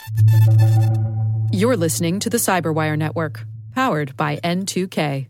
You're listening to the Cyberwire Network, powered by N2K.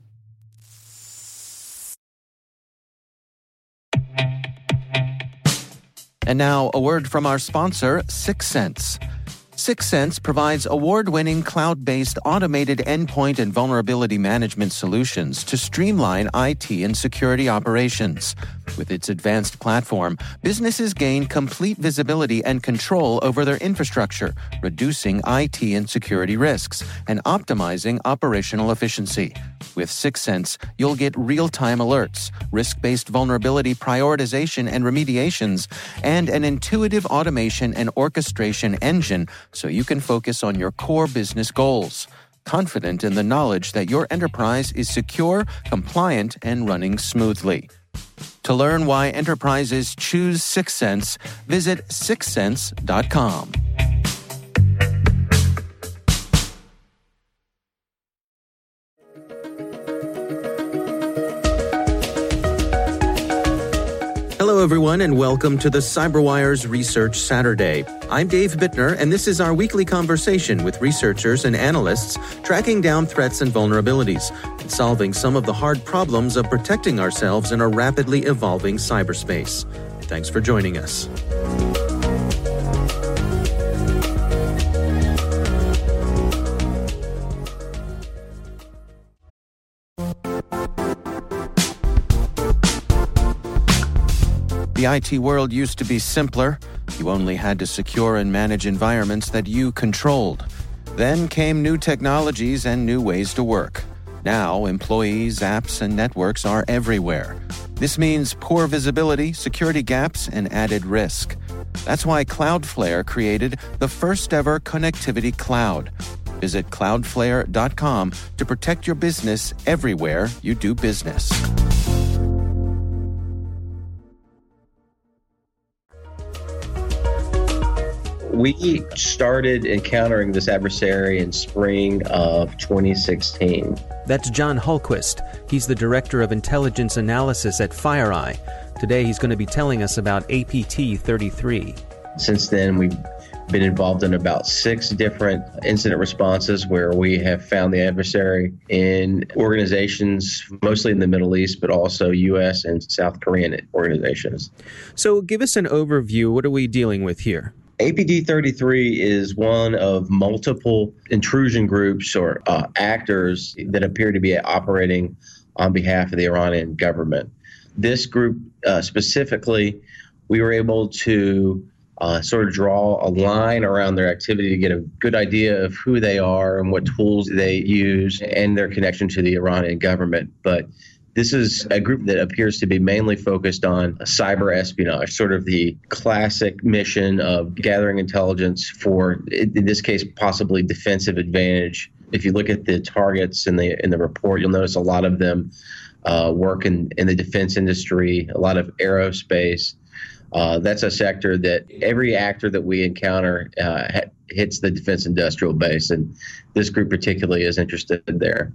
And now, a word from our sponsor, Syxsense. Syxsense provides award-winning cloud-based automated endpoint and vulnerability management solutions to streamline IT and security operations. With its advanced platform, businesses gain complete visibility and control over their infrastructure, reducing IT and security risks and optimizing operational efficiency. With Syxsense, you'll get real-time alerts, risk-based vulnerability prioritization and remediations, and an intuitive automation and orchestration engine so you can focus on your core business goals, confident in the knowledge that your enterprise is secure, compliant, and running smoothly. To learn why enterprises choose Syxsense, visit Syxsense.com. Hello, everyone, and welcome to the CyberWire's Research Saturday. I'm Dave Bittner, and this is our weekly conversation with researchers and analysts tracking down threats and vulnerabilities and solving some of the hard problems of protecting ourselves in a rapidly evolving cyberspace. Thanks for joining us. The IT world used to be simpler. You only had to secure and manage environments that you controlled. Then came new technologies and new ways to work. Now, employees, apps, and networks are everywhere. This means poor visibility, security gaps, and added risk. That's why Cloudflare created the first-ever connectivity cloud. Visit cloudflare.com to protect your business everywhere you do business. We started encountering this adversary in spring of 2016. That's John Hultquist. He's the Director of Intelligence Analysis at FireEye. Today he's going to be telling us about APT-33. Since then, we've been involved in about 6 different incident responses where we have found the adversary in organizations, mostly in the Middle East, but also U.S. and South Korean organizations. So give us an overview. What are we dealing with here? APT-33 is one of multiple intrusion groups or actors that appear to be operating on behalf of the Iranian government. This group specifically, we were able to sort of draw a line around their activity to get a good idea of who they are and what tools they use and their connection to the Iranian government. But this is a group that appears to be mainly focused on cyber espionage, sort of the classic mission of gathering intelligence for, in this case, possibly defensive advantage. If you look at the targets in the report, you'll notice a lot of them work in the defense industry, a lot of aerospace. That's a sector that every actor that we encounter hits the defense industrial base, and this group particularly is interested there.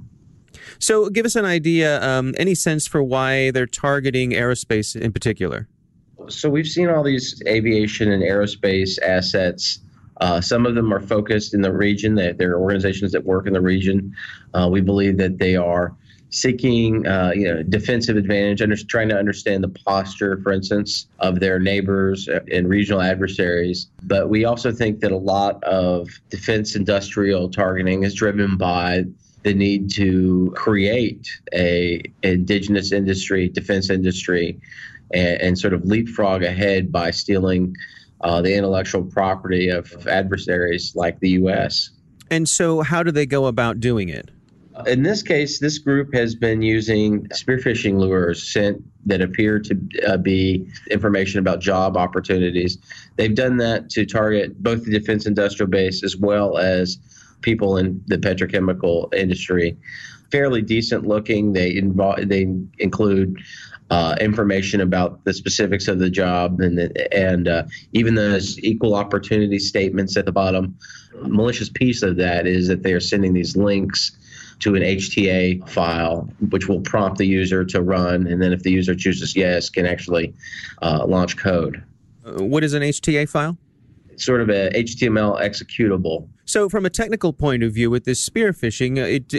So give us an idea, any sense for why they're targeting aerospace in particular? So we've seen all these aviation and aerospace assets. Some of them are focused in the region. There are organizations that work in the region. We believe that they are seeking defensive advantage, trying to understand the posture, for instance, of their neighbors and regional adversaries. But we also think that a lot of defense industrial targeting is driven by the need to create a indigenous industry, defense industry, and sort of leapfrog ahead by stealing the intellectual property of adversaries like the U.S. And so how do they go about doing it? In this case, this group has been using spearphishing lures sent that appear to be information about job opportunities. They've done that to target both the defense industrial base as well as people in the petrochemical industry. Fairly decent looking. They include information about the specifics of the job and even those equal opportunity statements at the bottom. A malicious piece of that is that they are sending these links to an HTA file, which will prompt the user to run, and then if the user chooses yes, can actually launch code. What is an HTA file? sort of a HTML executable. So from a technical point of view, with this spear phishing,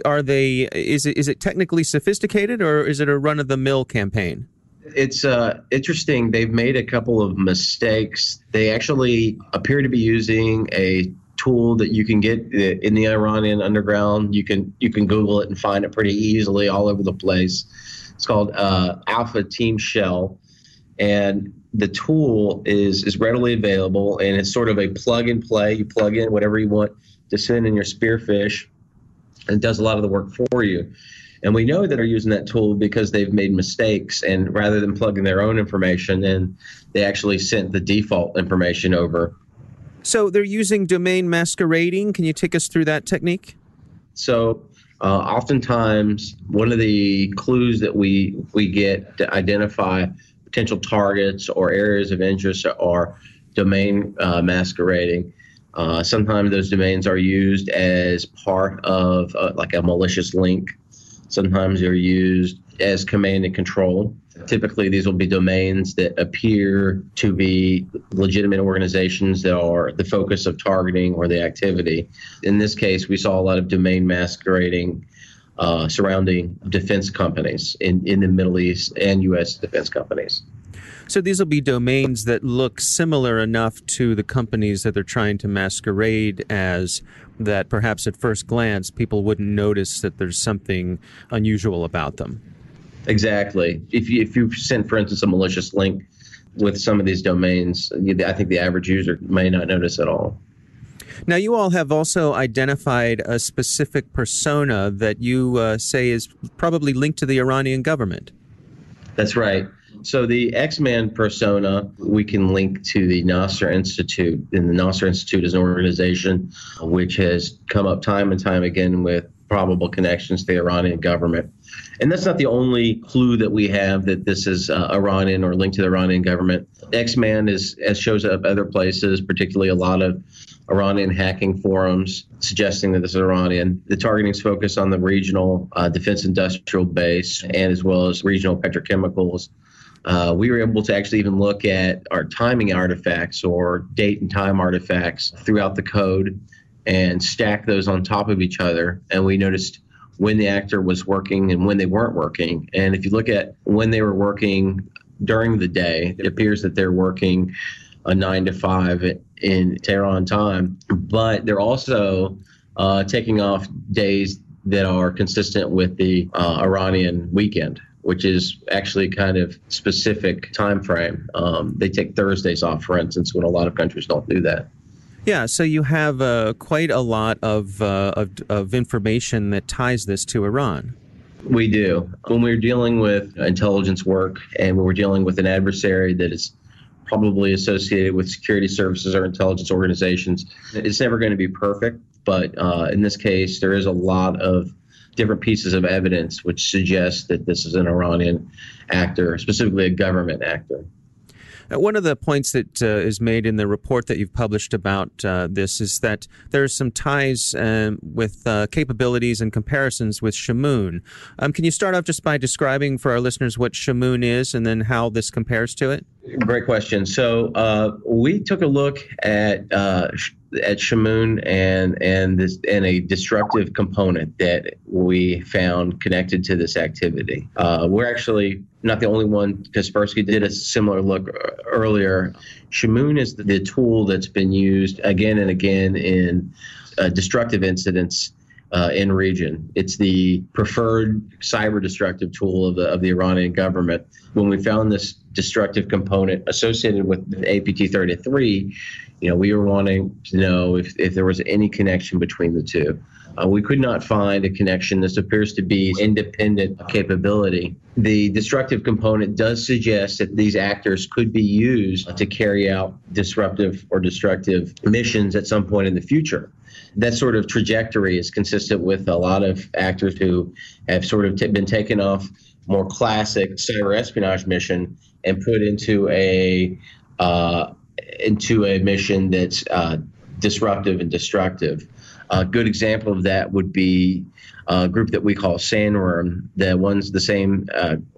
is it technically sophisticated, or is it a run-of-the-mill campaign? It's interesting. They've made a couple of mistakes. They actually appear to be using a tool that you can get in the Iranian underground. You can Google it and find it pretty easily all over the place. It's called Alpha Team Shell, and the tool is readily available, and it's sort of a plug and play. You plug in whatever you want to send in your spearfish, and it does a lot of the work for you. And we know that they're using that tool because they've made mistakes, and rather than plugging their own information in, they actually sent the default information over. So they're using domain masquerading. Can you take us through that technique? So oftentimes, one of the clues that we get to identify potential targets or areas of interest are domain masquerading. Sometimes those domains are used as part of like a malicious link. Sometimes they're used as command and control. Typically, these will be domains that appear to be legitimate organizations that are the focus of targeting or the activity. In this case, we saw a lot of domain masquerading surrounding defense companies in the Middle East and U.S. defense companies. So these will be domains that look similar enough to the companies that they're trying to masquerade as that perhaps at first glance people wouldn't notice that there's something unusual about them. Exactly. If you send, for instance, a malicious link with some of these domains, I think the average user may not notice at all. Now, you all have also identified a specific persona that you say is probably linked to the Iranian government. That's right. So the X-Man persona, we can link to the Nasser Institute. And the Nasser Institute is an organization which has come up time and time again with probable connections to the Iranian government. And that's not the only clue that we have that this is Iranian or linked to the Iranian government. X-Man shows up other places, particularly a lot of Iranian hacking forums suggesting that this is Iranian. The targeting is focused on the regional defense industrial base and as well as regional petrochemicals. We were able to actually even look at our timing artifacts or date and time artifacts throughout the code and stack those on top of each other. And we noticed when the actor was working and when they weren't working. And if you look at when they were working during the day, it appears that they're working 9 to 5 in Tehran time, but they're also taking off days that are consistent with the Iranian weekend, which is actually kind of specific time frame. They take Thursdays off, for instance, when a lot of countries don't do that. Yeah, so you have quite a lot of information that ties this to Iran. We do. When we're dealing with intelligence work and when we're dealing with an adversary that is probably associated with security services or intelligence organizations, it's never going to be perfect. But in this case, there is a lot of different pieces of evidence which suggest that this is an Iranian actor, specifically a government actor. One of the points that is made in the report that you've published about this is that there are some ties with capabilities and comparisons with Shamoon. Can you start off just by describing for our listeners what Shamoon is and then how this compares to it? Great question. So we took a look at Shamoon and a destructive component that we found connected to this activity. We're actually not the only one. Kaspersky did a similar look earlier. Shamoon is the tool that's been used again and again in destructive incidents in region. It's the preferred cyber destructive tool of the Iranian government. When we found this destructive component associated with APT-33, we were wanting to know if there was any connection between the two. We could not find a connection. This appears to be independent capability. The destructive component does suggest that these actors could be used to carry out disruptive or destructive missions at some point in the future. That sort of trajectory is consistent with a lot of actors who have sort of been taken off more classic cyber espionage mission and put into a mission that's disruptive and destructive. A good example of that would be a group that we call Sandworm. The same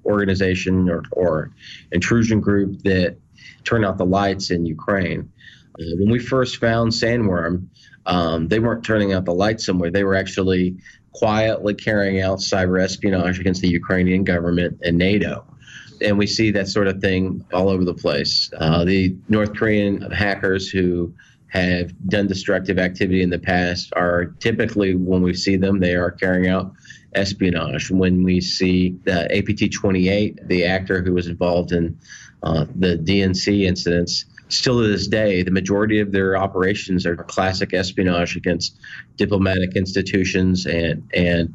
organization or intrusion group that turned out the lights in Ukraine. When we first found Sandworm, they weren't turning out the lights somewhere. They were actually quietly carrying out cyber espionage against the Ukrainian government and NATO. And we see that sort of thing all over the place. The North Korean hackers who have done destructive activity in the past are typically, when we see them, they are carrying out espionage. When we see the APT-28, the actor who was involved in the DNC incidents, still to this day, the majority of their operations are classic espionage against diplomatic institutions and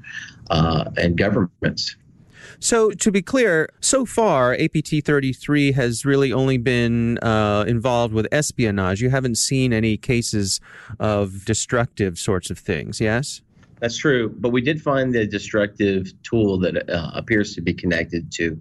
governments. So to be clear, so far, APT-33 has really only been involved with espionage. You haven't seen any cases of destructive sorts of things, yes? That's true, but we did find the destructive tool that appears to be connected to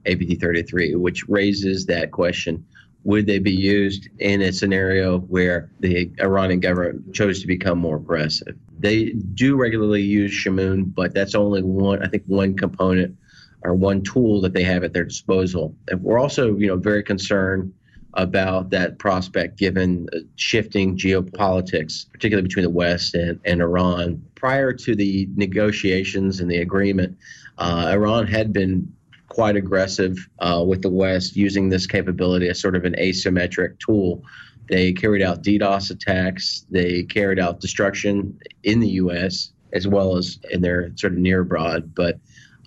APT-33, which raises that question. Would they be used in a scenario where the Iranian government chose to become more aggressive? They do regularly use Shamoon, but that's only one component or one tool that they have at their disposal. And we're also, very concerned about that prospect given shifting geopolitics, particularly between the West and Iran. Prior to the negotiations and the agreement, Iran had been quite aggressive with the West, using this capability as sort of an asymmetric tool. They carried out DDoS attacks. They carried out destruction in the U.S. as well as in their sort of near abroad. But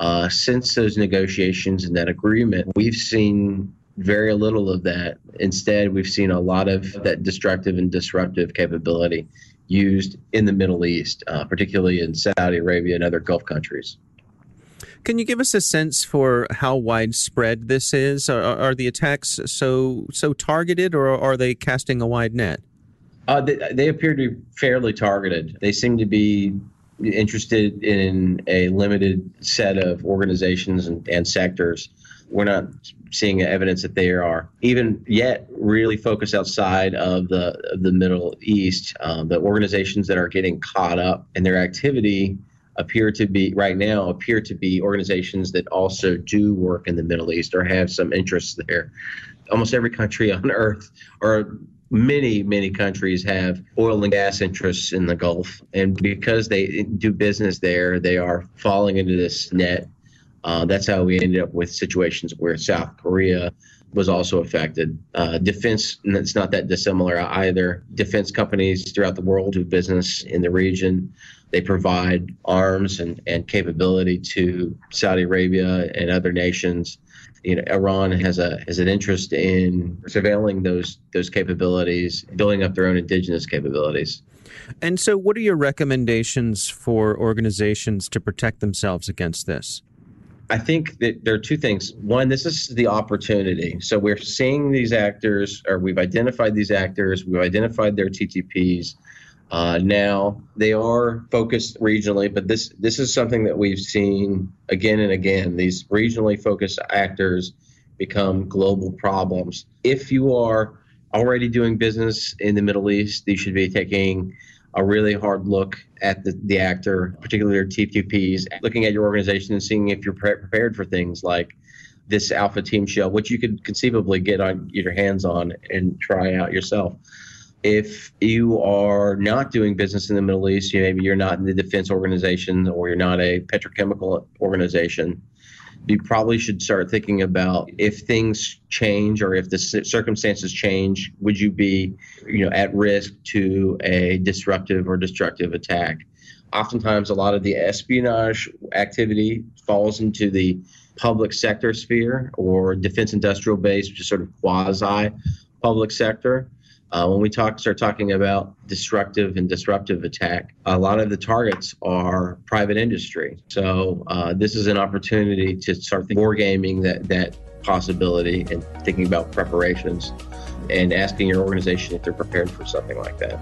since those negotiations and that agreement, we've seen very little of that. Instead, we've seen a lot of that destructive and disruptive capability used in the Middle East, particularly in Saudi Arabia and other Gulf countries. Can you give us a sense for how widespread this is? Are the attacks so targeted, or are they casting a wide net? They appear to be fairly targeted. They seem to be interested in a limited set of organizations and sectors. We're not seeing evidence that they are even yet really focused outside of the Middle East. The organizations that are getting caught up in their activity appear to be organizations that also do work in the Middle East or have some interests there. Almost every country on earth, or many countries, have oil and gas interests in the Gulf. And because they do business there, they are falling into this net. That's how we ended up with situations where South Korea was also affected. Defense, and it's not that dissimilar either. Defense companies throughout the world do business in the region. They provide arms and capability to Saudi Arabia and other nations. Iran has an interest in surveilling those capabilities, building up their own indigenous capabilities. And so what are your recommendations for organizations to protect themselves against this? I think that there are two things. One, this is the opportunity. So we're seeing these actors, or we've identified these actors, we've identified their TTPs. Now they are focused regionally, but this is something that we've seen again and again. These regionally focused actors become global problems. If you are already doing business in the Middle East, you should be taking a really hard look at the actor, particularly their TTPs, looking at your organization and seeing if you're prepared for things like this Alpha Team shell, which you could conceivably get your hands on and try out yourself. If you are not doing business in the Middle East, maybe you're not in the defense organization or you're not a petrochemical organization, you probably should start thinking about if things change or if the circumstances change, would you be, at risk to a disruptive or destructive attack? Oftentimes, a lot of the espionage activity falls into the public sector sphere or defense industrial base, which is sort of quasi-public sector. When we start talking about destructive and disruptive attack, a lot of the targets are private industry. So this is an opportunity to start wargaming that possibility and thinking about preparations and asking your organization if they're prepared for something like that.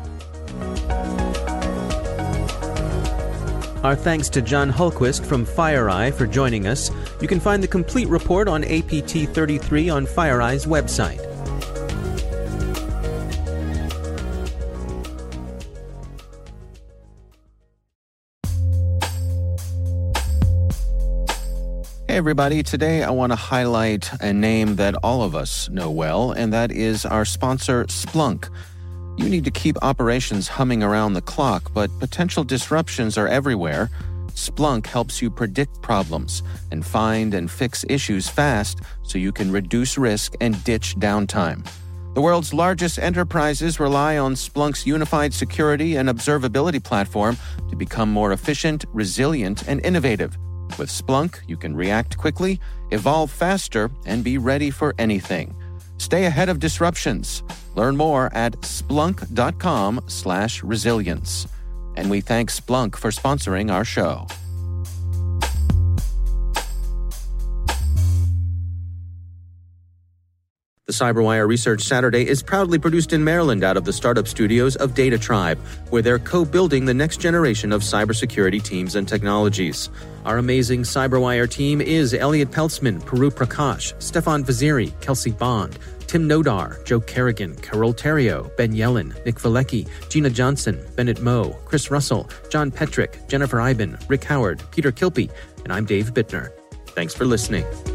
Our thanks to John Hultquist from FireEye for joining us. You can find the complete report on APT-33 on FireEye's website. Hey everybody, today I want to highlight a name that all of us know well, and that is our sponsor, Splunk. You need to keep operations humming around the clock, but potential disruptions are everywhere. Splunk helps you predict problems and find and fix issues fast so you can reduce risk and ditch downtime. The world's largest enterprises rely on Splunk's unified security and observability platform to become more efficient, resilient, and innovative. With Splunk, you can react quickly, evolve faster, and be ready for anything. Stay ahead of disruptions. Learn more at splunk.com/resilience. And we thank Splunk for sponsoring our show. The CyberWire Research Saturday is proudly produced in Maryland out of the startup studios of Data Tribe, where they're co-building the next generation of cybersecurity teams and technologies. Our amazing CyberWire team is Elliot Peltzman, Puru Prakash, Stefan Vaziri, Kelsey Bond, Tim Nodar, Joe Kerrigan, Carol Terrio, Ben Yellen, Nick Valecki, Gina Johnson, Bennett Moe, Chris Russell, John Petrick, Jennifer Iben, Rick Howard, Peter Kilpie, and I'm Dave Bittner. Thanks for listening.